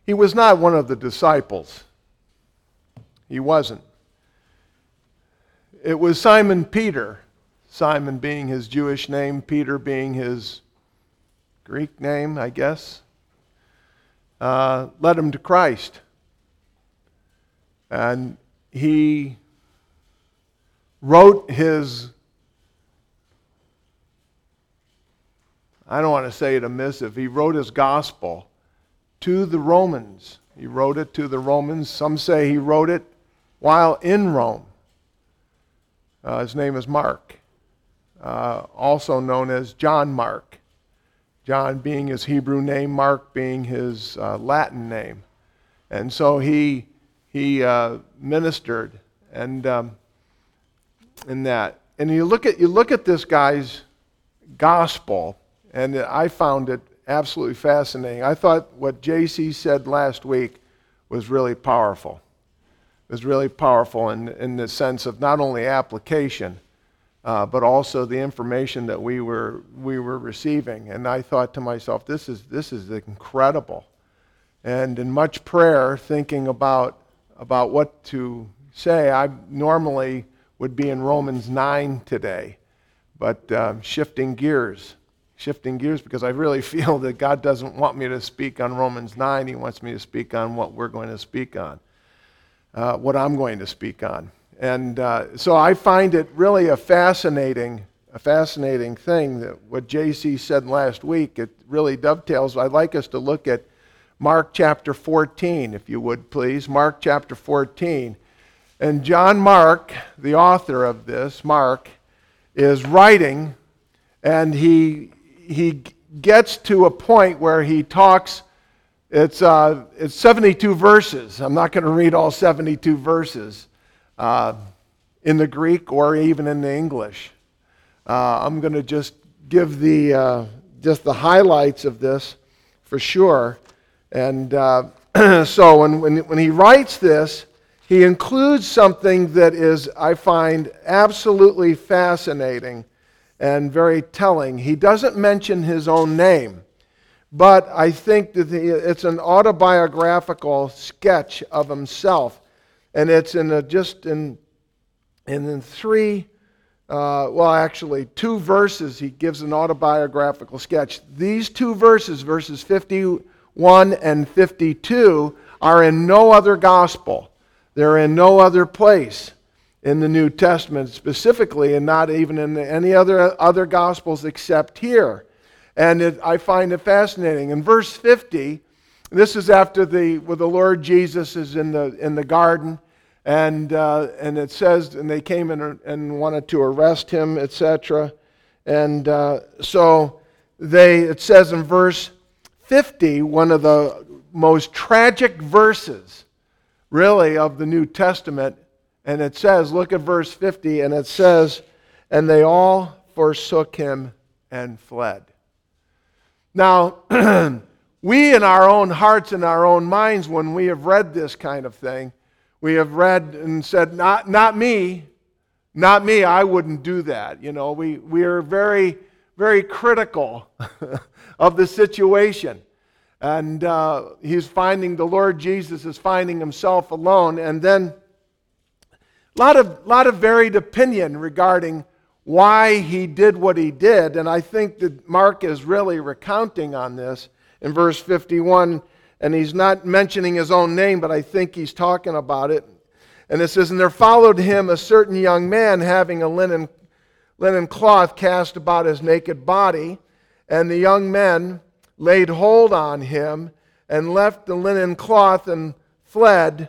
He was not one of the disciples. He wasn't. It was Simon Peter, Simon being his Jewish name, Peter being his Greek name, I guess, led him to Christ. And he wrote his, I don't want to say it a missive, he wrote his gospel to the Romans. He wrote it to the Romans. Some say he wrote it while in Rome. His name is Mark, also known as John Mark. John being his Hebrew name, Mark being his Latin name. And so he ministered and in that. And you look at this guy's gospel, and I found it absolutely fascinating. I thought what J.C. said last week was really powerful. It was really powerful in the sense of not only application, but also the information that we were receiving. And I thought to myself, this is incredible. And in much prayer, thinking about what to say, I normally would be in Romans 9 today, but shifting gears because I really feel that God doesn't want me to speak on Romans 9. He wants me to speak on what we're going to speak on, what I'm going to speak on. And so I find it really a fascinating thing that what J.C. said last week. It really dovetails. I'd like us to look at Mark chapter 14, if you would please. Mark chapter 14. And John Mark, the author of this, Mark, is writing, and he gets to a point where he talks. It's 72 verses. I'm not going to read all 72 verses in the Greek or even in the English. I'm going to just give the highlights of this for sure. And so when he writes this, he includes something that is, I find, absolutely fascinating and very telling. He doesn't mention his own name, but I think that it's an autobiographical sketch of himself, and it's in two verses. He gives an autobiographical sketch. These two verses, verses 51 and 52, are in no other gospel. They're in no other place in the New Testament specifically, and not even in any other gospels except here. And I find it fascinating. In verse 50, this is after the Lord Jesus is in the garden, and it says, and they came in and wanted to arrest him, etc. And so it says in verse 50, one of the most tragic verses, really, of the New Testament. And it says, look at verse 50, and it says, and they all forsook him and fled. Now, we in our own hearts and our own minds, when we have read this kind of thing, we have read and said, not me, I wouldn't do that. You know, we are very, very critical of the situation. And the Lord Jesus is finding himself alone. And then a lot of varied opinion regarding why he did what he did. And I think that Mark is really recounting on this in verse 51. And he's not mentioning his own name, but I think he's talking about it. And it says, and there followed him a certain young man having a linen cloth cast about his naked body. And the young men laid hold on him and left the linen cloth and fled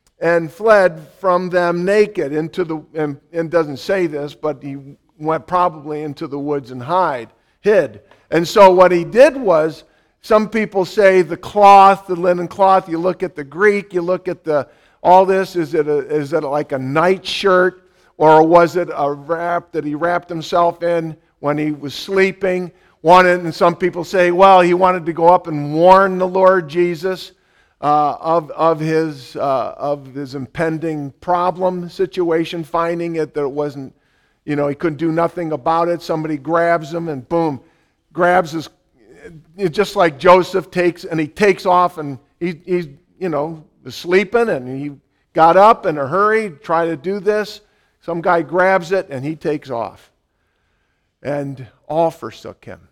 from them naked into the, and it doesn't say this, but he went probably into the woods and hid. And so what he did was, some people say the linen cloth, you look at the Greek, you look at all this, is it like a nightshirt, or was it a wrap that he wrapped himself in when he was sleeping? And some people say, well, he wanted to go up and warn the Lord Jesus of his impending problem situation, finding it that it wasn't, he couldn't do nothing about it. Somebody grabs him and boom, grabs his, just like Joseph takes off and He's was sleeping, and he got up in a hurry, tried to do this. Some guy grabs it, and he takes off. And all forsook him.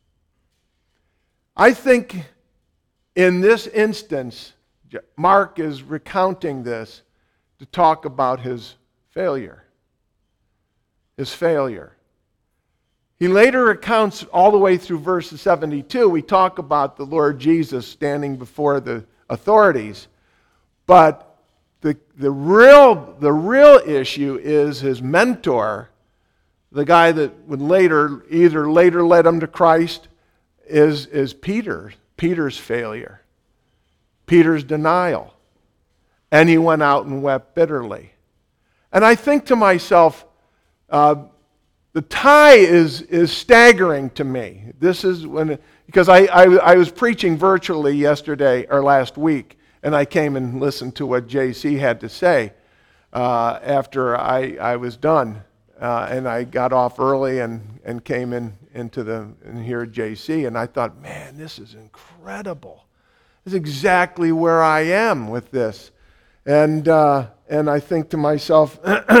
I think in this instance, Mark is recounting this to talk about his failure. His failure. He later recounts all the way through verse 72. We talk about the Lord Jesus standing before the authorities. But the real issue is his mentor, the guy that would later led him to Christ, is Peter's failure, Peter's denial. And he went out and wept bitterly. And I think to myself, the tie is staggering to me. This is because I was preaching virtually yesterday or last week, and I came and listened to what JC had to say after I was done. And I got off early and came in here at JC, and I thought, man, this is incredible. This is exactly where I am with this. And I think to myself,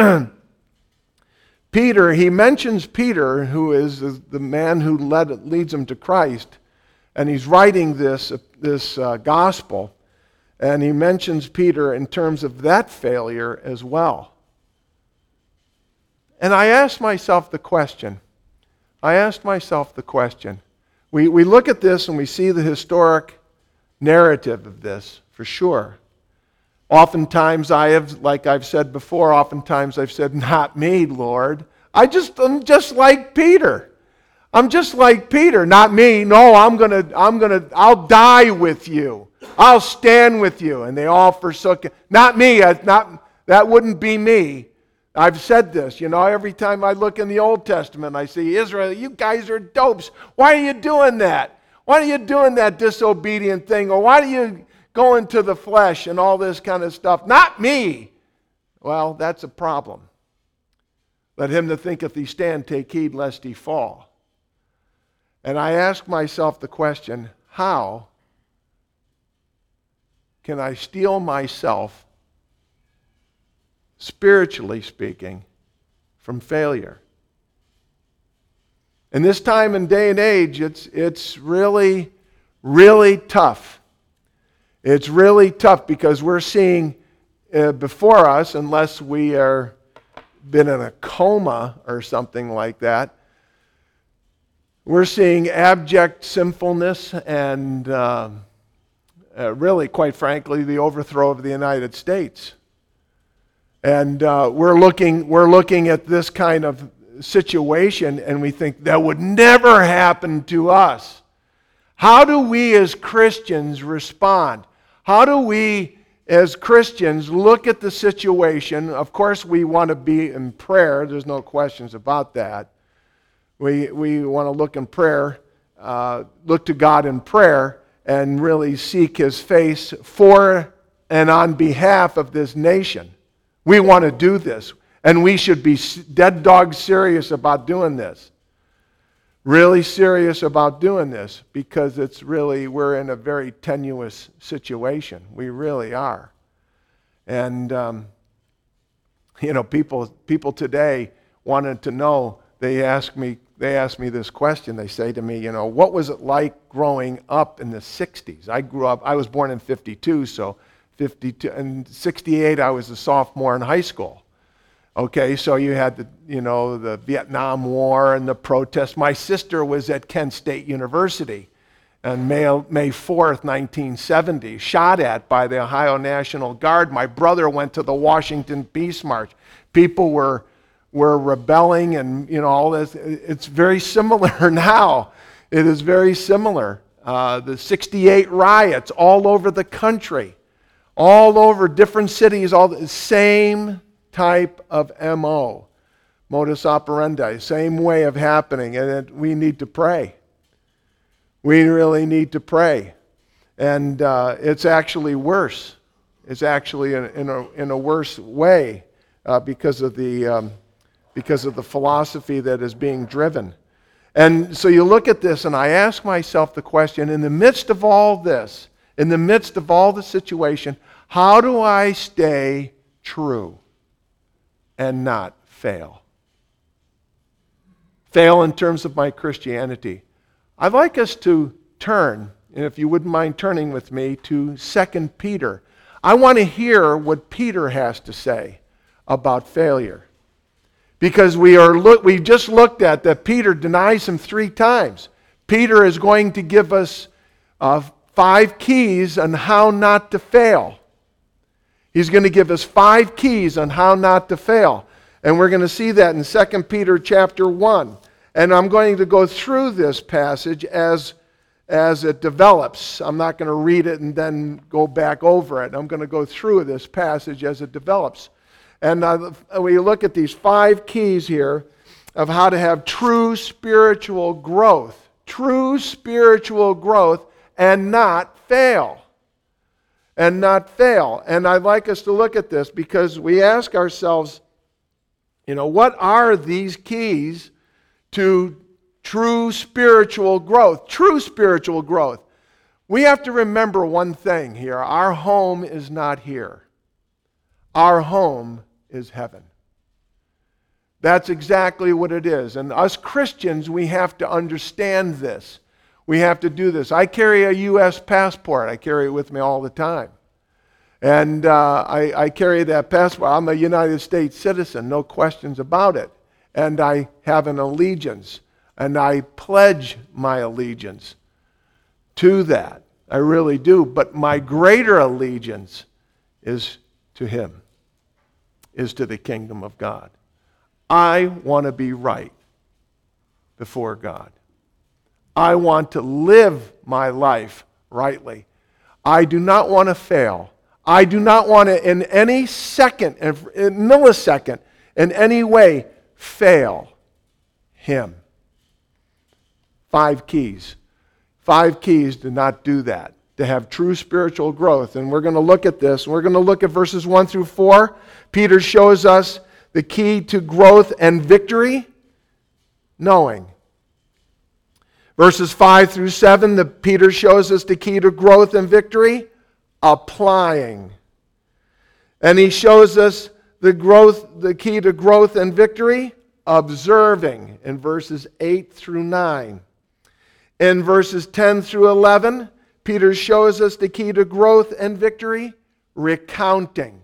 Peter, he mentions Peter, who is the man who leads him to Christ, and he's writing this gospel, and he mentions Peter in terms of that failure as well. And I asked myself the question. We look at this and we see the historic narrative of this, for sure. Oftentimes like I've said before, I've said, not me, Lord. I'm just like Peter. I'm just like Peter, not me. No, I'll die with you. I'll stand with you. And they all forsook it. Not me. That wouldn't be me. I've said this, every time I look in the Old Testament, I see, Israel, you guys are dopes. Why are you doing that? Why are you doing that disobedient thing? Or why do you go into the flesh and all this kind of stuff? Not me. Well, that's a problem. Let him that thinketh he stand take heed lest he fall. And I ask myself the question, how can I steel myself, spiritually speaking, from failure? In this time and day and age, it's really, really tough. It's really tough because we're seeing before us, unless we are been in a coma or something like that, we're seeing abject sinfulness and really, quite frankly, the overthrow of the United States. And we're looking at this kind of situation and we think that would never happen to us. How do we as Christians respond? How do we as Christians look at the situation? Of course, we want to be in prayer. There's no questions about that. We want to look in prayer, look to God in prayer, and really seek His face for and on behalf of this nation. We want to do this, and we should be dead dog serious about doing this. Really serious about doing this, because we're in a very tenuous situation. We really are. And, people today wanted to know, they ask me this question. They say to me, what was it like growing up in the 60s? I was born in 52, so 52 and 68 I was a sophomore in high school. Okay, so you had the Vietnam War and the protests. My sister was at Kent State University on May 4th, 1970, shot at by the Ohio National Guard. My brother went to the Washington Peace March. People were rebelling and all this. It's very similar now. It is very similar. The 68 riots all over the country, all over different cities, all the same type of MO, modus operandi, same way of happening, and we need to pray. We really need to pray, and it's actually worse. It's actually in a worse way because of the philosophy that is being driven. And so you look at this, and I ask myself the question: in the midst of all this, In the midst of all the situation, how do I stay true and not fail? Fail in terms of my Christianity. I'd like us to turn, and if you wouldn't mind turning with me, to 2 Peter. I want to hear what Peter has to say about failure. Because we just looked at that Peter denies him 3 times. Peter is going to give us 5 keys on how not to fail. He's going to give us 5 keys on how not to fail. And we're going to see that in 2 Peter chapter 1. And I'm going to go through this passage as it develops. I'm not going to read it and then go back over it. I'm going to go through this passage as it develops. And we look at these 5 keys here of how to have true spiritual growth. True spiritual growth and not fail. And not fail. And I'd like us to look at this because we ask ourselves, what are these keys to true spiritual growth? True spiritual growth. We have to remember one thing here. Our home is not here. Our home is heaven. That's exactly what it is. And us Christians, we have to understand this. We have to do this. I carry a U.S. passport. I carry it with me all the time. And I carry that passport. I'm a United States citizen, no questions about it. And I have an allegiance. And I pledge my allegiance to that. I really do. But my greater allegiance is to Him, is to the kingdom of God. I want to be right before God. I want to live my life rightly. I do not want to fail. I do not want to in any second, in millisecond, in any way fail Him. 5 keys. 5 keys to not do that, to have true spiritual growth. And we're going to look at this. We're going to look at verses 1 through 4. Peter shows us the key to growth and victory, knowing. Verses 5 through 7, Peter shows us the key to growth and victory, applying. And he shows us the key to growth and victory, observing, in verses 8 through 9. In verses 10 through 11, Peter shows us the key to growth and victory, recounting.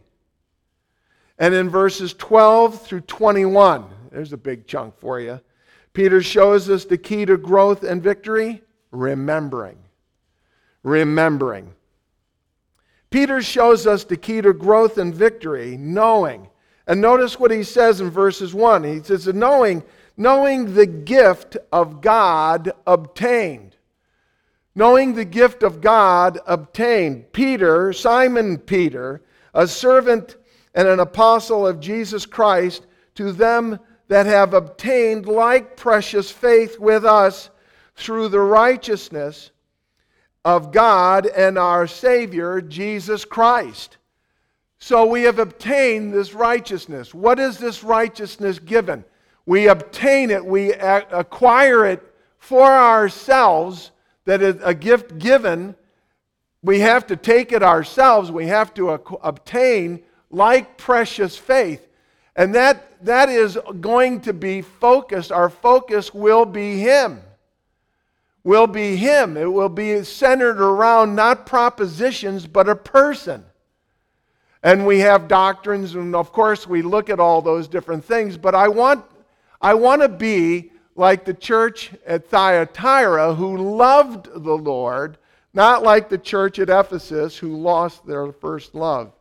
And in verses 12 through 21, there's a big chunk for you, Peter shows us the key to growth and victory, remembering. Remembering. Peter shows us the key to growth and victory, knowing. And notice what he says in verses 1. He says, knowing the gift of God obtained. Knowing the gift of God obtained. Peter, Simon Peter, a servant and an apostle of Jesus Christ, to them that have obtained like precious faith with us through the righteousness of God and our Savior, Jesus Christ. So we have obtained this righteousness. What is this righteousness given? We obtain it, we acquire it for ourselves, that is a gift given. We have to take it ourselves. We have to obtain like precious faith. And that is going to be focused. Our focus will be Him. Will be Him. It will be centered around not propositions, but a person. And we have doctrines, and of course we look at all those different things, but I want to be like the church at Thyatira who loved the Lord, not like the church at Ephesus who lost their first love.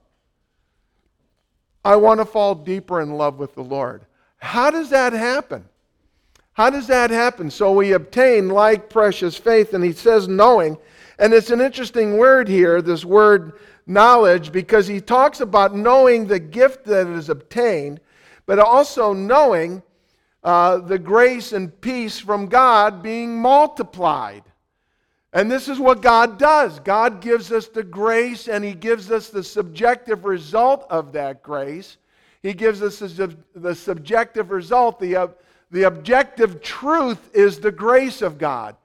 I want to fall deeper in love with the Lord. How does that happen? How does that happen? So we obtain like precious faith, and he says knowing. And it's an interesting word here, this word knowledge, because he talks about knowing the gift that is obtained, but also knowing the grace and peace from God being multiplied. And this is what God does. God gives us the grace, and He gives us the subjective result of that grace. He gives us the subjective result. The objective truth is the grace of God.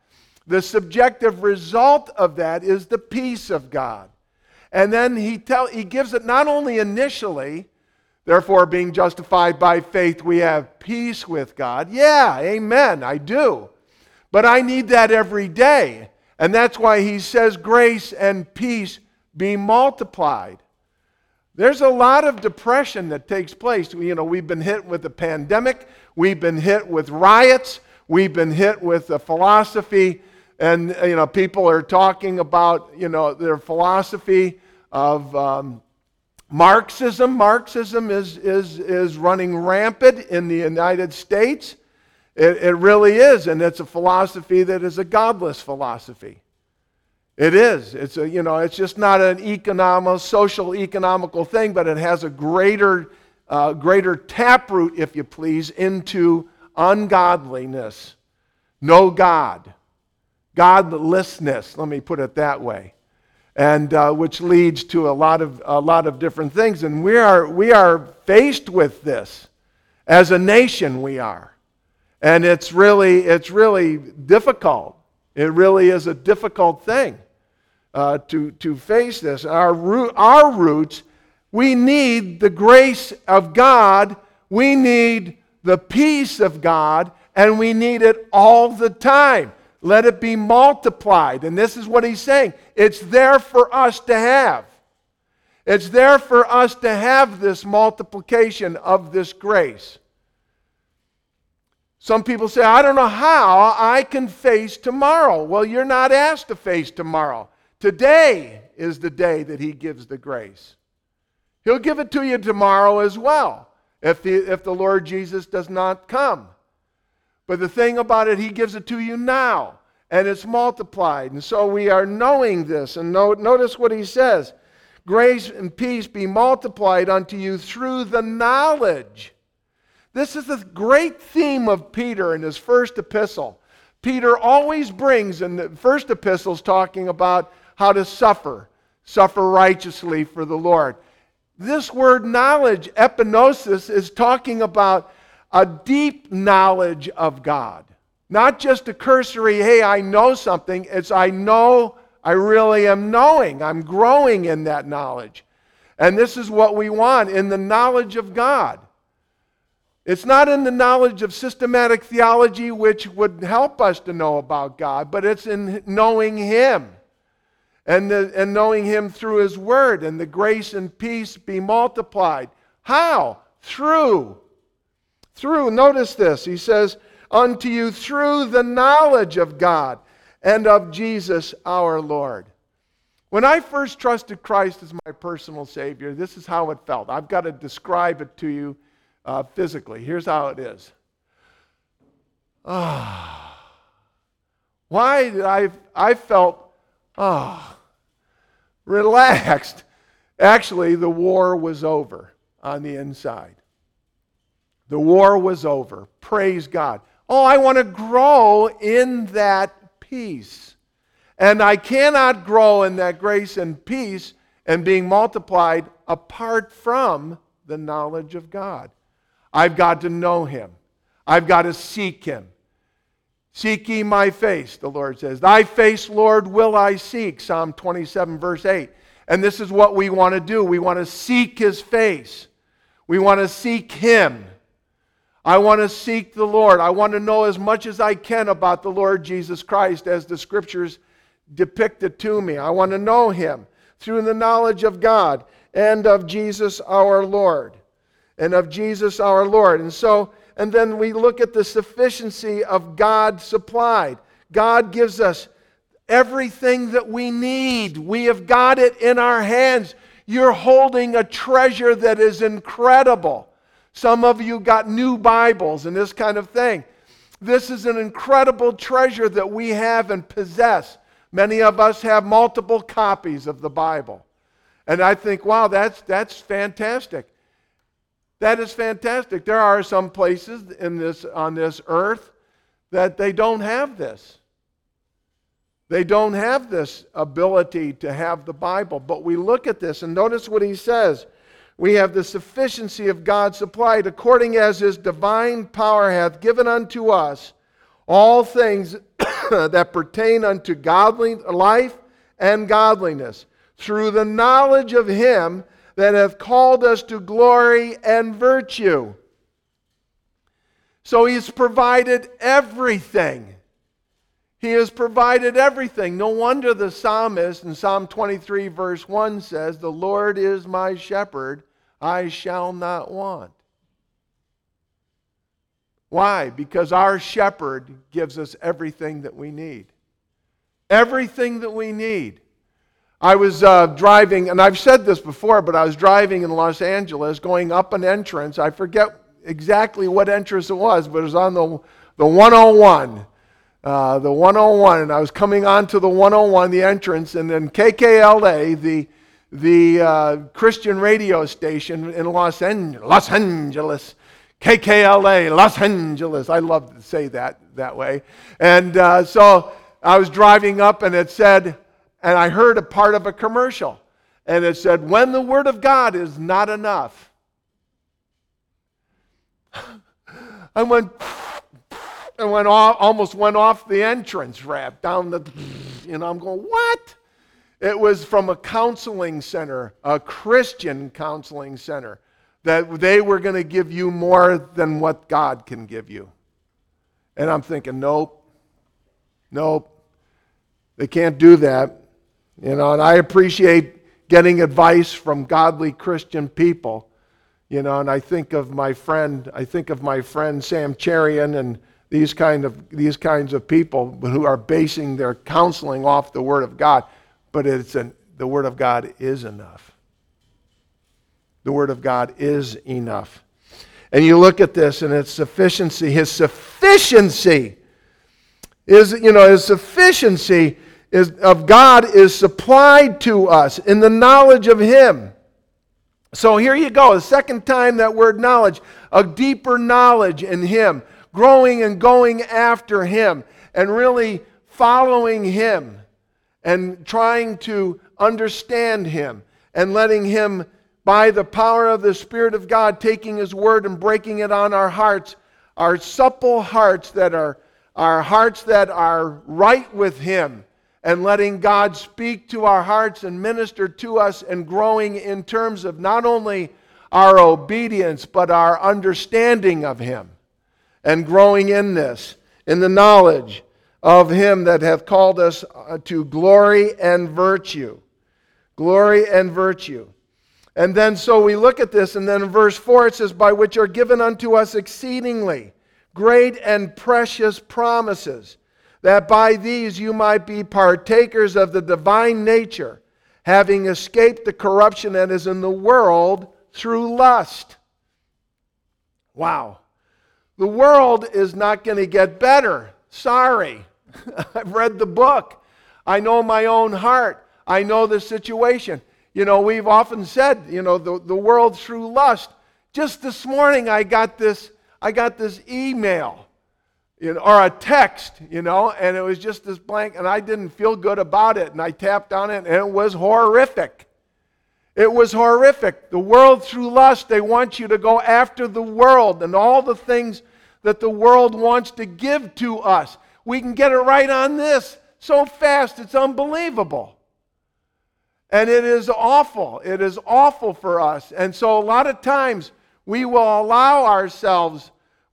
The subjective result of that is the peace of God. And then he gives it not only initially, therefore being justified by faith, we have peace with God. Yeah, amen, I do. But I need that every day. And that's why he says grace and peace be multiplied. There's a lot of depression that takes place. We've been hit with a pandemic. We've been hit with riots. We've been hit with a philosophy. And, people are talking about, their philosophy of Marxism. Marxism is running rampant in the United States. It really is. And it's a philosophy that is a godless philosophy. It is. It's just not an social economical thing, but it has a greater taproot, if you please, into ungodliness. No God. Godlessness, let me put it that way. And which leads to a lot of different things. And we are faced with this. As a nation, we are. And it's really difficult. It really is a difficult thing to face this. Our roots, we need the grace of God, we need the peace of God, and we need it all the time. Let it be multiplied. And this is what he's saying. It's there for us to have. It's there for us to have this multiplication of this grace. Some people say, I don't know how I can face tomorrow. Well, you're not asked to face tomorrow. Today is the day that he gives the grace. He'll give it to you tomorrow as well, if the Lord Jesus does not come. But the thing about it, he gives it to you now, and it's multiplied. And so we are knowing this. And notice what he says. Grace and peace be multiplied unto you through the knowledge. This is the great theme of Peter in his first epistle. Peter always brings, in the first epistles, talking about how to suffer righteously for the Lord. This word knowledge, epignosis, is talking about a deep knowledge of God. Not just a cursory, hey, I know something. It's I know, I really am knowing. I'm growing in that knowledge. And this is what we want, in the knowledge of God. It's not in the knowledge of systematic theology, which would help us to know about God, but it's in knowing Him. And knowing Him through His Word, and the grace and peace be multiplied. How? Through. Notice this. He says, unto you through the knowledge of God and of Jesus our Lord. When I first trusted Christ as my personal Savior, this is how it felt. I've got to describe it to you physically. Here's how it is. Why did I felt relaxed. Actually, the war was over on the inside. The war was over. Praise God. Oh, I want to grow in that peace. And I cannot grow in that grace and peace and being multiplied apart from the knowledge of God. I've got to know Him. I've got to seek Him. Seek ye my face, the Lord says. Thy face, Lord, will I seek. Psalm 27, verse 8. And this is what we want to do. We want to seek His face. We want to seek Him. I want to seek the Lord. I want to know as much as I can about the Lord Jesus Christ as the Scriptures depict it to me. I want to know Him through the knowledge of God and of Jesus our Lord. And of Jesus our Lord. And then we look at the sufficiency of God supplied. God gives us everything that we need. We have got it in our hands. You're holding a treasure that is incredible. Some of you got new Bibles and this kind of thing. This is an incredible treasure that we have and possess. Many of us have multiple copies of the Bible. And I think, wow, that's fantastic. That is fantastic. There are some places on this earth that they don't have this. They don't have this ability to have the Bible. But we look at this and notice what he says. We have the sufficiency of God supplied according as His divine power hath given unto us all things that pertain unto godly life and godliness, through the knowledge of him that hath called us to glory and virtue. So he's provided everything. He has provided everything. No wonder the psalmist in Psalm 23 verse 1 says, "The Lord is my shepherd, I shall not want." Why? Because our shepherd gives us everything that we need. Everything that we need. I was driving, and I've said this before, but I was driving in Los Angeles going up an entrance. I forget exactly what entrance it was, but it was on the 101. The 101, and I was coming onto the 101, the entrance, and then KKLA, the Christian radio station in Los Angeles, KKLA, Los Angeles. I love to say that way. And so I was driving up, and it said, and I heard a part of a commercial, and it said, "When the Word of God is not enough." Almost went off the entrance ramp down the, I'm going, what? It was from a counseling center, a Christian counseling center, that they were going to give you more than what God can give you. And I'm thinking, nope, they can't do that. And I appreciate getting advice from godly Christian people. And I think of my friend Sam Cherian and these kinds of people who are basing their counseling off the Word of God. But the Word of God is enough. The Word of God is enough. And you look at this and its sufficiency. His sufficiency of God is supplied to us in the knowledge of Him. So here you go, the second time that word knowledge, a deeper knowledge in Him, growing and going after Him, and really following Him, and trying to understand Him, and letting Him, by the power of the Spirit of God, taking His Word and breaking it on our hearts, our supple hearts that are right with Him, and letting God speak to our hearts and minister to us, and growing in terms of not only our obedience, but our understanding of Him, and growing in this, in the knowledge of Him that hath called us to glory and virtue. Glory and virtue. And then so we look at this, and then in verse 4 it says, "By which are given unto us exceedingly great and precious promises, that by these you might be partakers of the divine nature, having escaped the corruption that is in the world through lust." Wow. The world is not going to get better. Sorry. I've read the book. I know my own heart. I know the situation. We've often said, the world through lust. Just this morning I got this email, or a text, and it was just this blank, and I didn't feel good about it, and I tapped on it, and it was horrific. It was horrific. The world through lust, they want you to go after the world and all the things that the world wants to give to us. We can get it right on this so fast, it's unbelievable. And it is awful. It is awful for us. And so a lot of times we will allow ourselves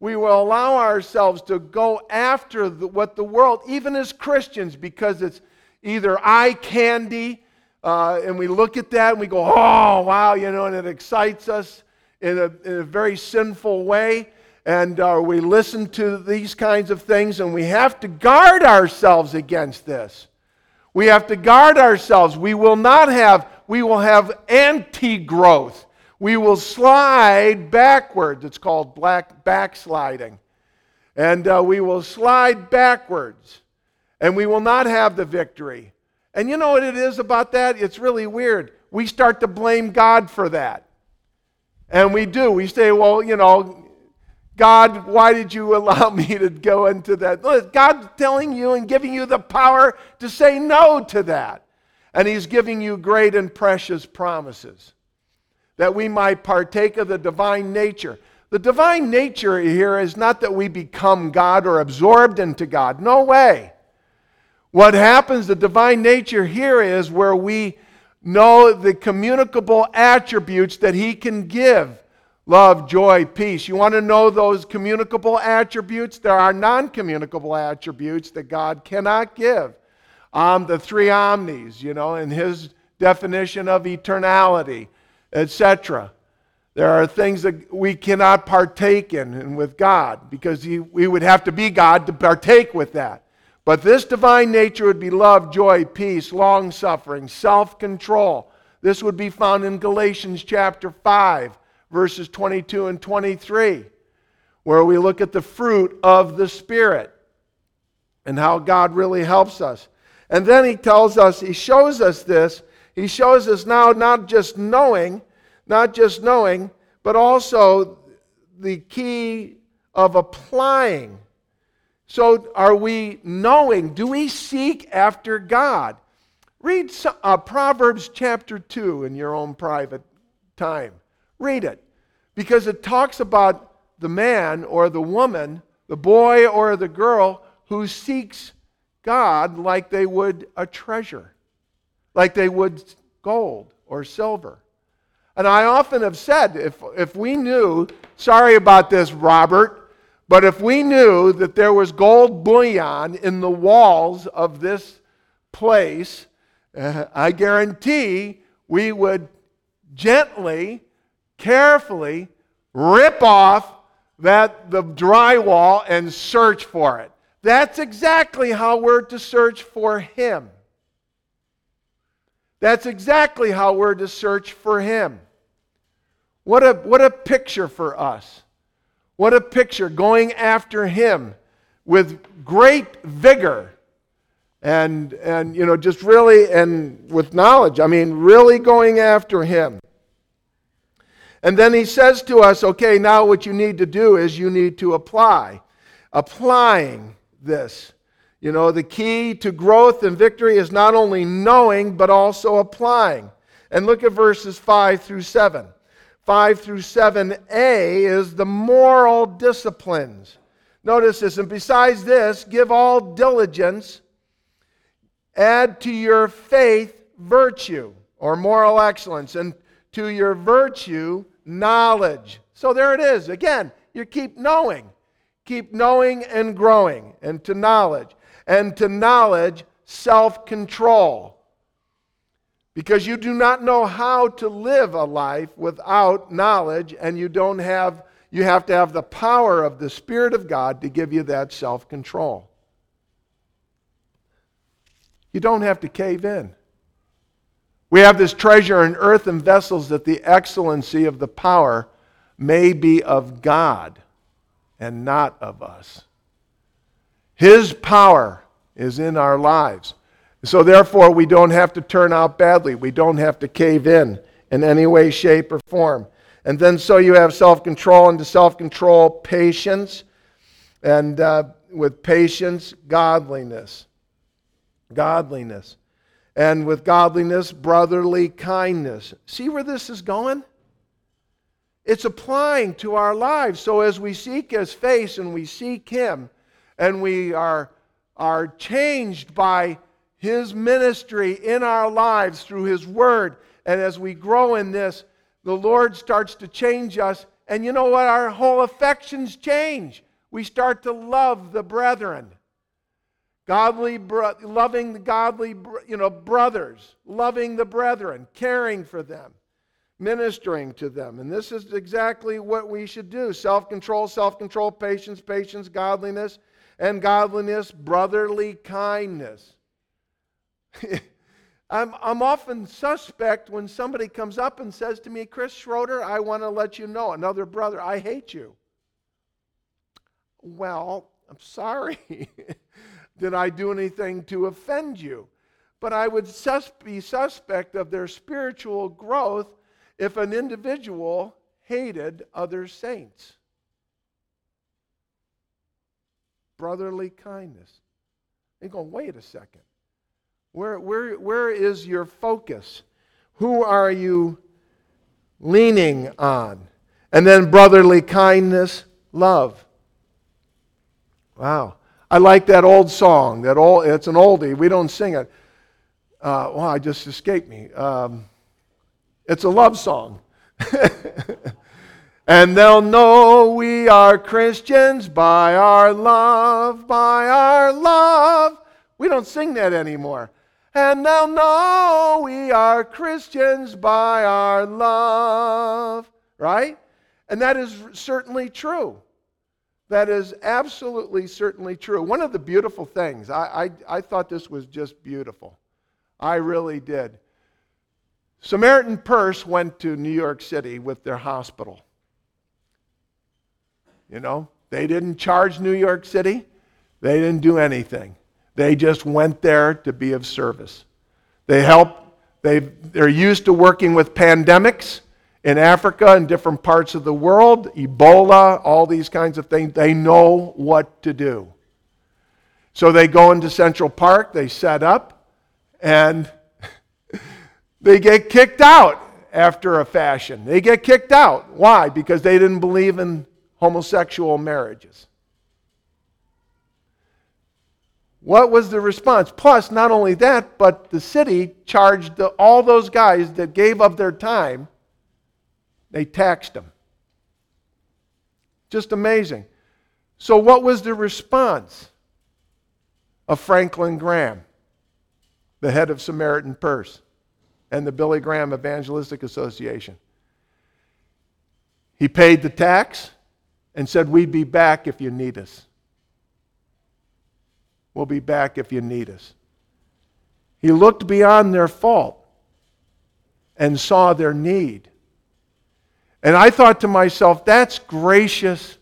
to go after what the world, even as Christians, because it's either eye candy, and we look at that and we go, oh, wow, and it excites us in a very sinful way. And we listen to these kinds of things, and we have to guard ourselves against this. We have to guard ourselves. We will have anti-growth. We will slide backwards. It's called backsliding. And we will slide backwards. And we will not have the victory. And you know what it is about that? It's really weird. We start to blame God for that. And we do. We say, well, God, why did you allow me to go into that? God's telling you and giving you the power to say no to that. And He's giving you great and precious promises that we might partake of the divine nature. The divine nature here is not that we become God or absorbed into God. No way. What happens, the divine nature here is where we know the communicable attributes that He can give. Love, joy, peace. You want to know those communicable attributes? There are non-communicable attributes that God cannot give. The three omnis, in His definition of eternality, etc. There are things that we cannot partake in with God because we would have to be God to partake with that. But this divine nature would be love, joy, peace, long-suffering, self-control. This would be found in Galatians chapter 5, verses 22 and 23, where we look at the fruit of the Spirit and how God really helps us. And then He tells us, He shows us this. He shows us now not just knowing, but also the key of applying. So are we knowing? Do we seek after God? Read Proverbs chapter 2 in your own private time. Read it. Because it talks about the man or the woman, the boy or the girl who seeks God like they would a treasure, like they would gold or silver. And I often have said, if we knew, sorry about this, Robert, but if we knew that there was gold bullion in the walls of this place, I guarantee we would gently, carefully rip off the drywall and search for it. That's exactly how we're to search for Him. That's exactly how we're to search for Him. What a picture for us. What a picture, going after Him with great vigor and just really, and with knowledge. I mean, really going after Him. And then He says to us, okay, now what you need to do is you need to apply. Applying this. The key to growth and victory is not only knowing, but also applying. And look at verses 5 through 7. 5 through 7a is the moral disciplines. Notice this, and besides this, give all diligence, add to your faith virtue, or moral excellence, and to your virtue knowledge. So there it is. Again, you keep knowing and growing, and to knowledge, self-control. Because you do not know how to live a life without knowledge, and you have to have the power of the Spirit of God to give you that self-control. You don't have to cave in. We have this treasure in earthen vessels that the excellency of the power may be of God and not of us. His power is in our lives. So therefore, we don't have to turn out badly. We don't have to cave in any way, shape, or form. And then so you have self-control, and to self-control, patience. And with patience, godliness. Godliness. And with godliness, brotherly kindness. See where this is going? It's applying to our lives. So as we seek His face and we seek Him, and we are changed by His ministry in our lives through His Word, and as we grow in this, the Lord starts to change us, and you know what? Our whole affections change. We start to love the brethren. Loving the godly, brothers, loving the brethren, caring for them, ministering to them. And this is exactly what we should do. Self-control, patience, godliness, and godliness, brotherly kindness. I'm often suspect when somebody comes up and says to me, Chris Schroeder, I want to let you know, another brother, I hate you. Well, I'm sorry. Did I do anything to offend you? But I would be suspect of their spiritual growth if an individual hated other saints. Brotherly kindness. You're going, wait a second. Where is your focus? Who are you leaning on? And then brotherly kindness, love. Wow. I like that old song. It's an oldie. We don't sing it. Well, it just escaped me. It's a love song. And they'll know we are Christians by our love, by our love. We don't sing that anymore. And they'll know we are Christians by our love. Right? And that is certainly true. That is absolutely, certainly true. One of the beautiful things, I thought this was just beautiful. I really did. Samaritan Purse went to New York City with their hospital. You know, they didn't charge New York City. They didn't do anything. They just went there to be of service. They helped. They're used to working with pandemics in Africa and different parts of the world, Ebola, all these kinds of things. They know what to do. So they go into Central Park, they set up, and they get kicked out after a fashion. They get kicked out. Why? Because they didn't believe in homosexual marriages. What was the response? Plus, not only that, but the city charged all those guys that gave up their time, they taxed them. Just amazing. So what was the response of Franklin Graham, the head of Samaritan Purse and the Billy Graham Evangelistic Association? He paid the tax and said, "We'd be back if you need us. We'll be back if you need us." He looked beyond their fault and saw their need. And I thought to myself, that's graciousness,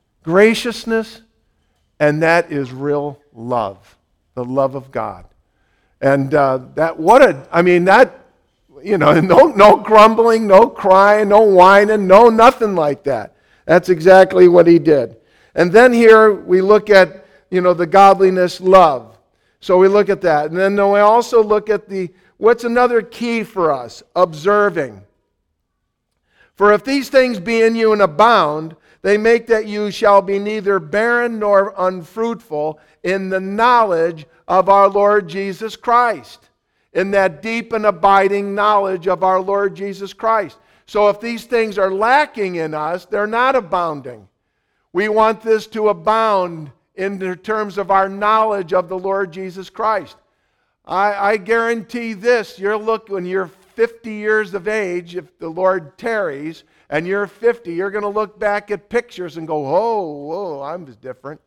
and that is real love, the love of God. And no grumbling, no crying, no whining, no nothing like that. That's exactly what he did. And then here we look at, the godliness, love. So we look at that. And then we also look at what's another key for us? Observing. For if these things be in you and abound, they make that you shall be neither barren nor unfruitful in the knowledge of our Lord Jesus Christ. In that deep and abiding knowledge of our Lord Jesus Christ. So if these things are lacking in us, they're not abounding. We want this to abound in the terms of our knowledge of the Lord Jesus Christ. I guarantee this, when you're 50 years of age, if the Lord tarries, and you're 50, you're going to look back at pictures and go, whoa, I'm different.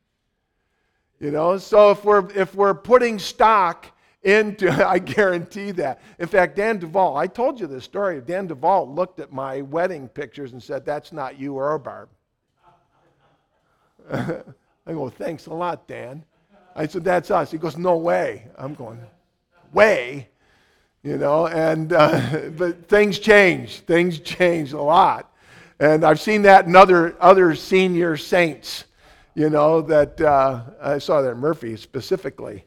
So if we're putting stock into, I guarantee that. In fact, Dan Duvall, I told you this story. Dan Duvall looked at my wedding pictures and said, "That's not you or Barb." I go, "Thanks a lot, Dan." I said, "That's us." He goes, "No way." I'm going, "Way?" But things change. Things change a lot. And I've seen that in other senior saints, that I saw that in Murphy specifically.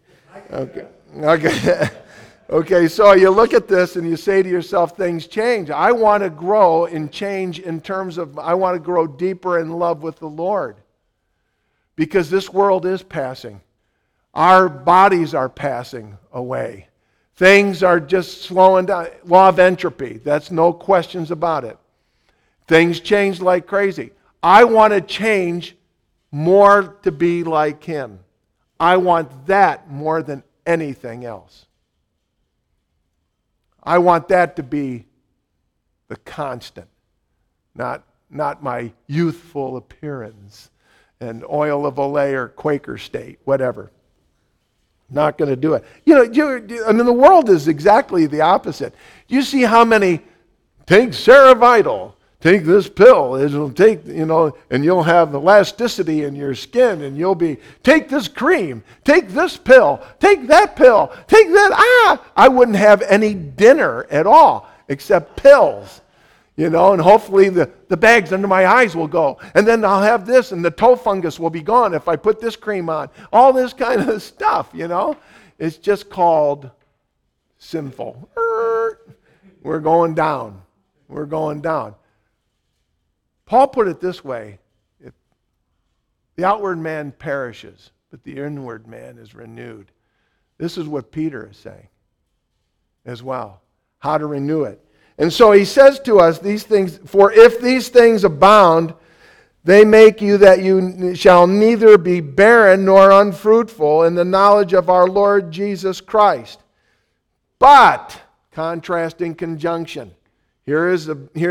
Okay, so you look at this and you say to yourself, things change. I want to grow and change in terms of, I want to grow deeper in love with the Lord. Because this world is passing. Our bodies are passing away. Things are just slowing down. Law of entropy, that's no questions about it. Things change like crazy. I want to change more to be like Him. I want that more than anything else. I want that to be the constant, not my youthful appearance and oil of Olay or Quaker State, whatever. Not going to do it. The world is exactly the opposite. You see how many, take Cerevital, take this pill, it'll take, and you'll have elasticity in your skin, and you'll be, take this cream, take this pill, take that pill, take that, I wouldn't have any dinner at all, except pills. And hopefully the bags under my eyes will go. And then I'll have this, and the toe fungus will be gone if I put this cream on. All this kind of stuff, It's just called sinful. We're going down. We're going down. Paul put it this way: if the outward man perishes, but the inward man is renewed. This is what Peter is saying as well, how to renew it. And so he says to us these things, for if these things abound, they make you that you shall neither be barren nor unfruitful in the knowledge of our Lord Jesus Christ. But, contrasting conjunction, here it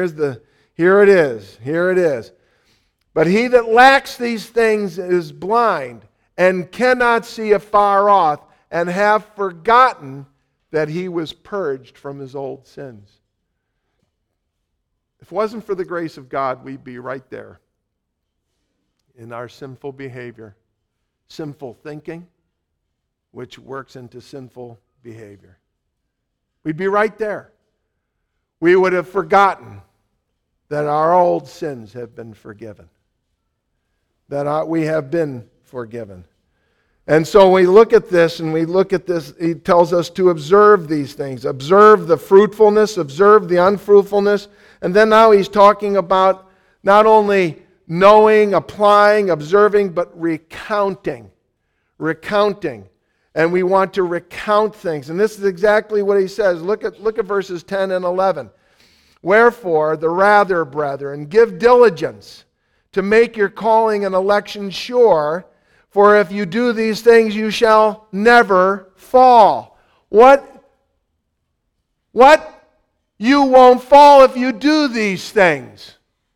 is. But he that lacks these things is blind and cannot see afar off, and have forgotten that he was purged from his old sins. If it wasn't for the grace of God, we'd be right there in our sinful behavior, sinful thinking, which works into sinful behavior. We'd be right there. We would have forgotten that our old sins have been forgiven, that we have been forgiven. And so we look at this, he tells us to observe these things. Observe the fruitfulness, observe the unfruitfulness. And then now he's talking about not only knowing, applying, observing, but recounting. Recounting. And we want to recount things. And this is exactly what he says. Look at verses 10 and 11. Wherefore, the rather, brethren, give diligence to make your calling and election sure, for if you do these things, you shall never fall. What? You won't fall if you do these things.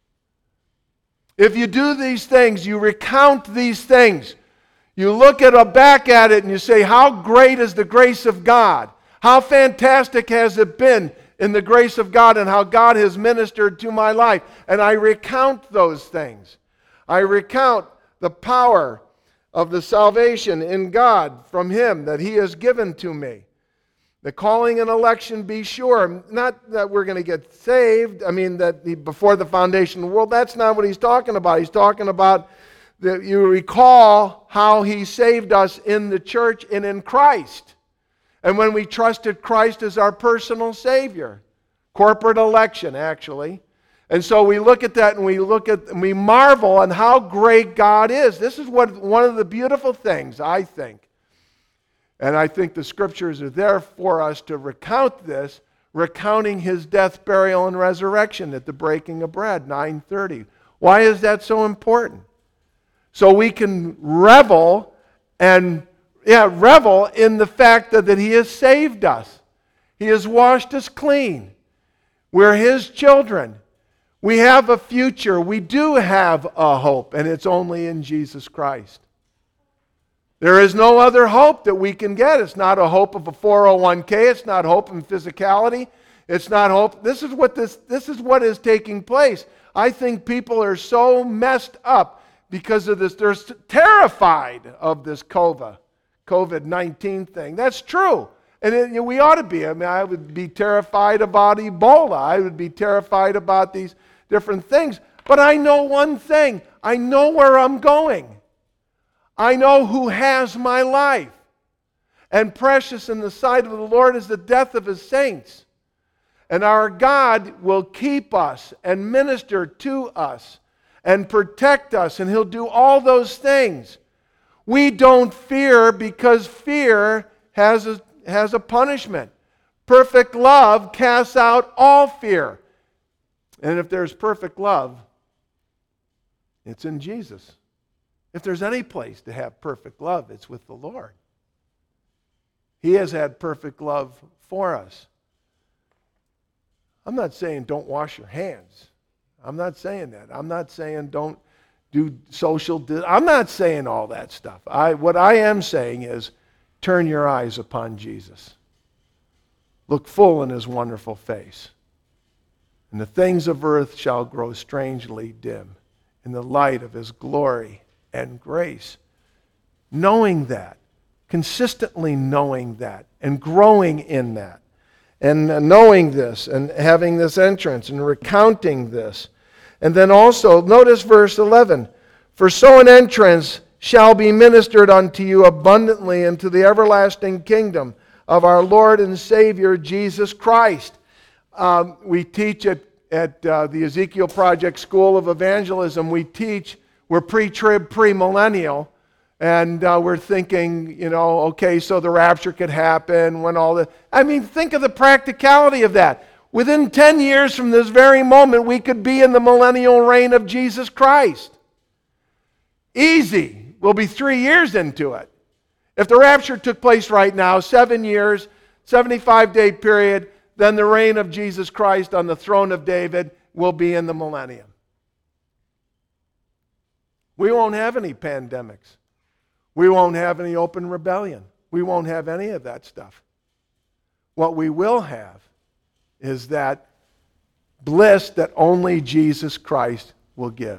If you do these things, you recount these things. You look back at it and you say, how great is the grace of God? How fantastic has it been in the grace of God and how God has ministered to my life? And I recount those things. I recount the power of the salvation in God from Him that He has given to me. The calling and election, be sure. Not that we're going to get saved. That before the foundation of the world. That's not what he's talking about. He's talking about that you recall how He saved us in the church and in Christ. And when we trusted Christ as our personal Savior. Corporate election, actually. And so we look at that and we marvel on how great God is. This is one of the beautiful things, I think. And I think the Scriptures are there for us to recount this, recounting His death, burial, and resurrection at the breaking of bread, 9:30. Why is that so important? So we can revel in the fact that He has saved us. He has washed us clean. We're His children. We have a future. We do have a hope, and it's only in Jesus Christ. There is no other hope that we can get. It's not a hope of a 401k. It's not hope in physicality. It's not hope. This is what is taking place. I think people are so messed up because of this. They're terrified of this COVID-19 thing. That's true. And we ought to be. I would be terrified about Ebola. I would be terrified about these different things. But I know one thing. I know where I'm going. I know who has my life. And precious in the sight of the Lord is the death of His saints. And our God will keep us and minister to us and protect us, and He'll do all those things. We don't fear because fear has a punishment. Perfect love casts out all fear. And if there's perfect love, it's in Jesus. If there's any place to have perfect love, it's with the Lord. He has had perfect love for us. I'm not saying don't wash your hands. I'm not saying that. I'm not saying don't do social... I'm not saying all that stuff. What I am saying is turn your eyes upon Jesus. Look full in His wonderful face. And the things of earth shall grow strangely dim in the light of His glory and grace. Knowing that, consistently knowing that, and growing in that, and knowing this, and having this entrance, and recounting this. And then also, notice verse 11, for so an entrance shall be ministered unto you abundantly into the everlasting kingdom of our Lord and Savior Jesus Christ. We teach at the Ezekiel Project School of Evangelism, we're pre-trib, pre-millennial, And we're thinking, okay, so the rapture could happen when think of the practicality of that. Within 10 years from this very moment, we could be in the millennial reign of Jesus Christ. Easy. We'll be 3 years into it. If the rapture took place right now, 7 years, 75-day period, then the reign of Jesus Christ on the throne of David will be in the millennium. We won't have any pandemics. We won't have any open rebellion. We won't have any of that stuff. What we will have is that bliss that only Jesus Christ will give.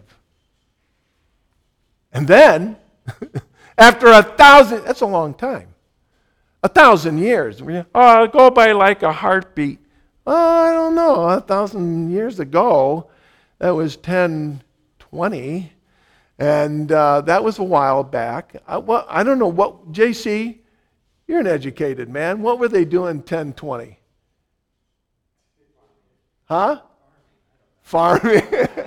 And then, after 1,000, that's a long time. 1,000 years. Go by like a heartbeat. I don't know. 1,000 years ago, that was 1020. And that was a while back. I don't know what, JC, you're an educated man. What were they doing 1020? Huh? Farming.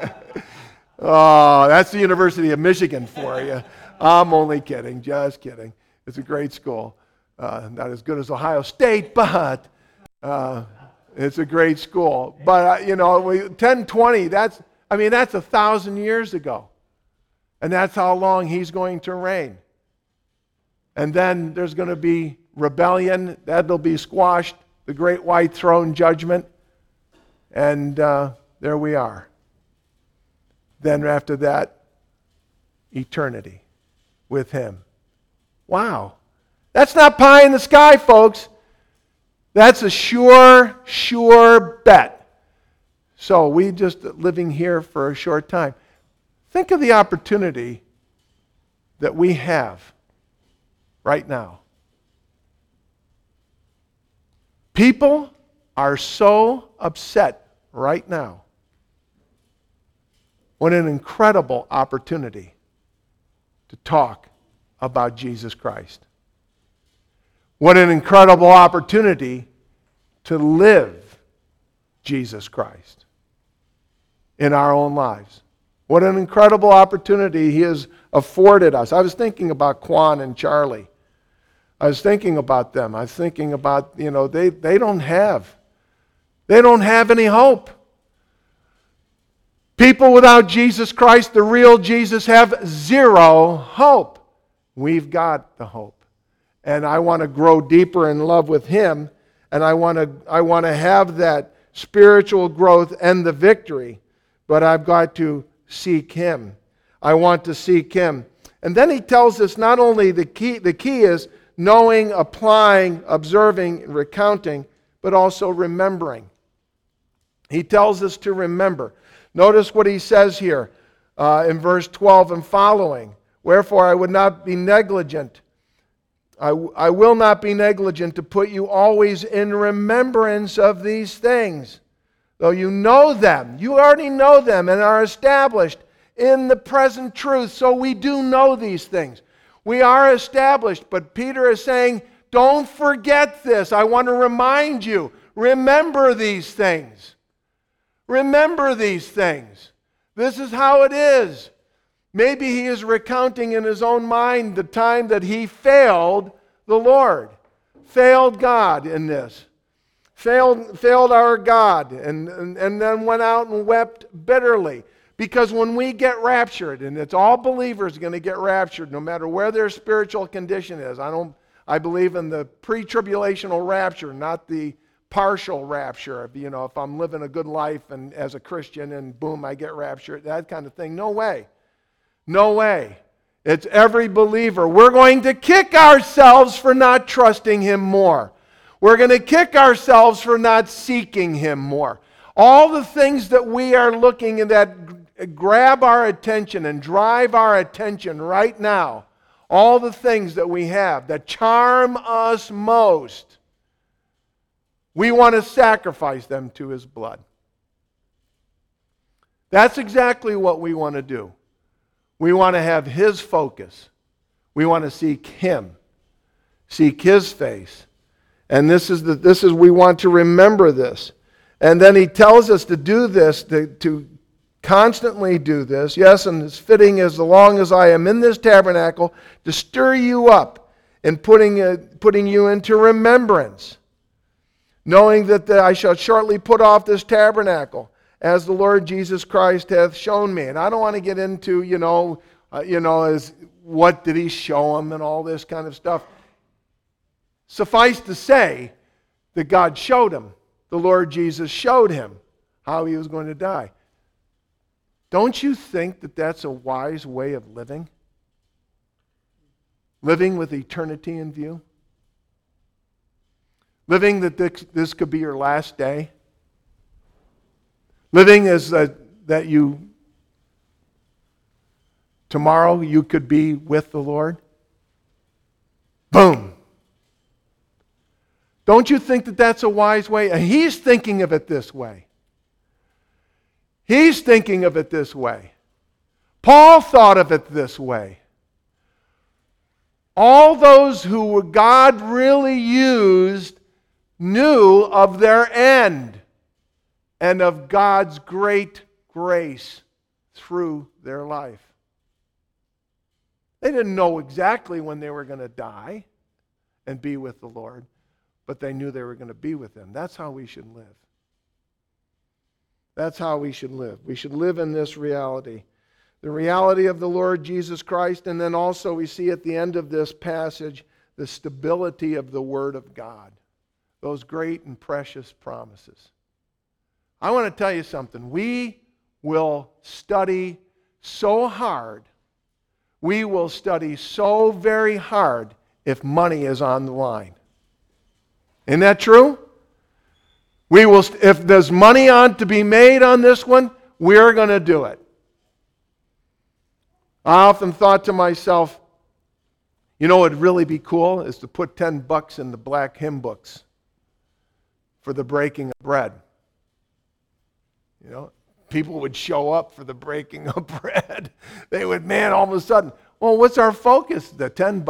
Oh, that's the University of Michigan for you. I'm only kidding, just kidding. It's a great school. Not as good as Ohio State, but it's a great school. But, 1020, that's 1,000 years ago. And that's how long he's going to reign. And then there's going to be rebellion. That'll be squashed. The great white throne judgment. And there we are. Then after that, eternity with him. Wow. That's not pie in the sky, folks. That's a sure bet. So we just living here for a short time. Think of the opportunity that we have right now. People are so upset right now. What an incredible opportunity to talk about Jesus Christ. What an incredible opportunity to live Jesus Christ in our own lives. What an incredible opportunity he has afforded us. I was thinking about Quan and Charlie. I was thinking about them. I was thinking about, they don't have any hope. People without Jesus Christ, the real Jesus, have zero hope. We've got the hope. And I want to grow deeper in love with him, and I want to have that spiritual growth and the victory, but I've got to seek him. I want to seek him. And then he tells us not only the key is knowing, applying, observing, recounting, but also remembering. He tells us to remember. Notice what he says here in verse 12 and following. Wherefore I would not be negligent. I will not be negligent to put you always in remembrance of these things. Though you know them, you already know them and are established in the present truth. So we do know these things. We are established, but Peter is saying, don't forget this. I want to remind you, remember these things. Remember these things. This is how it is. Maybe he is recounting in his own mind the time that he failed the Lord, failed God in this. Failed our God, and then went out and wept bitterly. Because when we get raptured, and it's all believers going to get raptured, no matter where their spiritual condition is. I believe in the pre-tribulational rapture, not the partial rapture. If I'm living a good life and as a Christian, and boom, I get raptured, that kind of thing. No way. No way. It's every believer. We're going to kick ourselves for not trusting him more. We're going to kick ourselves for not seeking him more. All the things that we are looking at that grab our attention and drive our attention right now, all the things that we have that charm us most, we want to sacrifice them to his blood. That's exactly what we want to do. We want to have his focus. We want to seek him, seek his face. And we want to remember this. And then he tells us to do this, to constantly do this. Yes, and it's fitting as long as I am in this tabernacle to stir you up and putting you into remembrance, knowing that I shall shortly put off this tabernacle, as the Lord Jesus Christ hath shown me. And I don't want to get into, as what did he show him and all this kind of stuff. Suffice to say that God showed him. The Lord Jesus showed him how he was going to die. Don't you think that that's a wise way of living? Living with eternity in view? Living that this could be your last day? Living as that you, tomorrow you could be with the Lord? Boom. Don't you think that that's a wise way? And he's thinking of it this way. He's thinking of it this way. Paul thought of it this way. All those who God really used knew of their end and of God's great grace through their life. They didn't know exactly when they were going to die and be with the Lord, but they knew they were going to be with Him. That's how we should live. That's how we should live. We should live in this reality. The reality of the Lord Jesus Christ, and then also we see at the end of this passage the stability of the Word of God. Those great and precious promises. I want to tell you something. We will study so hard. We will study so very hard if money is on the line. Isn't that true? We will, if there's money on to be made on this one, we're going to do it. I often thought to myself, what would really be cool is to put $10 in the black hymn books for the breaking of bread. People would show up for the breaking of bread. They would, all of a sudden, well, what's our focus? The $10?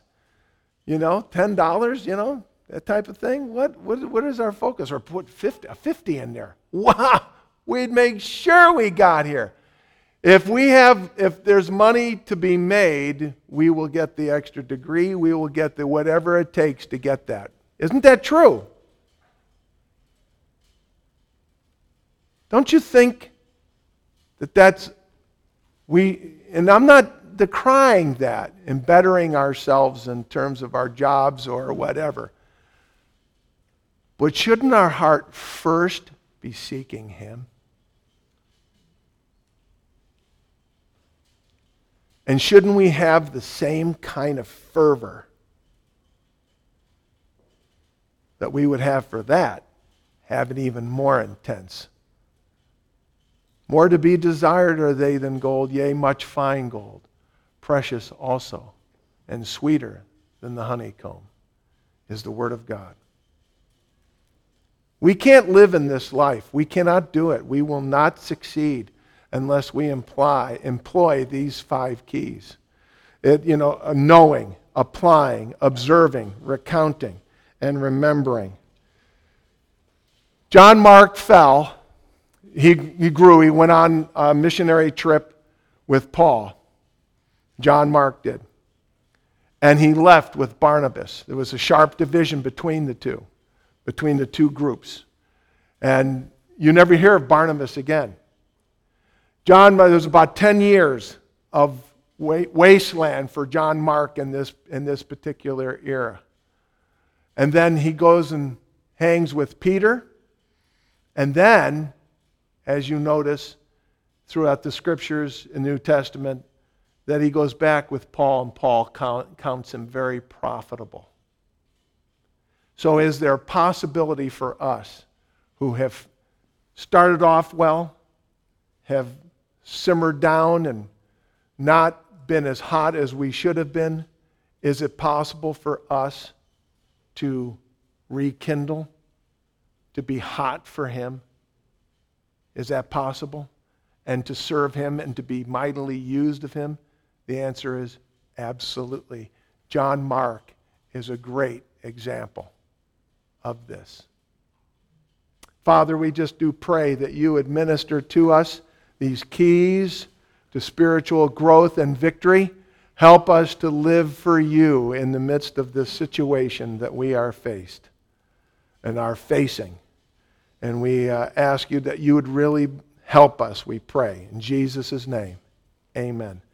$10, that type of thing? What is our focus? Or put 50 in there. Wow! We'd make sure we got here. If there's money to be made, we will get the extra degree. We will get the whatever it takes to get that. Isn't that true? Don't you think that and I'm not decrying that and bettering ourselves in terms of our jobs or whatever. But shouldn't our heart first be seeking Him? And shouldn't we have the same kind of fervor that we would have for that, have it even more intense? More to be desired are they than gold, yea, much fine gold, precious also, and sweeter than the honeycomb, is the Word of God. We can't live in this life. We cannot do it. We will not succeed unless we employ these 5 keys. Knowing, applying, observing, recounting, and remembering. John Mark fell. He grew. He went on a missionary trip with Paul. John Mark did. And he left with Barnabas. There was a sharp division between the two groups. And you never hear of Barnabas again. There was about 10 years of wasteland for John Mark in this particular era. And then he goes and hangs with Peter. And then, as you notice throughout the Scriptures in the New Testament, that he goes back with Paul, and Paul counts him very profitable. So is there a possibility for us who have started off well, have simmered down and not been as hot as we should have been? Is it possible for us to rekindle, to be hot for Him? Is that possible? And to serve Him and to be mightily used of Him? The answer is absolutely. John Mark is a great example of this. Father, we just do pray that you would minister to us these keys to spiritual growth and victory. Help us to live for you in the midst of this situation that we are faced and are facing. And we ask you that you would really help us, we pray. In Jesus' name, amen.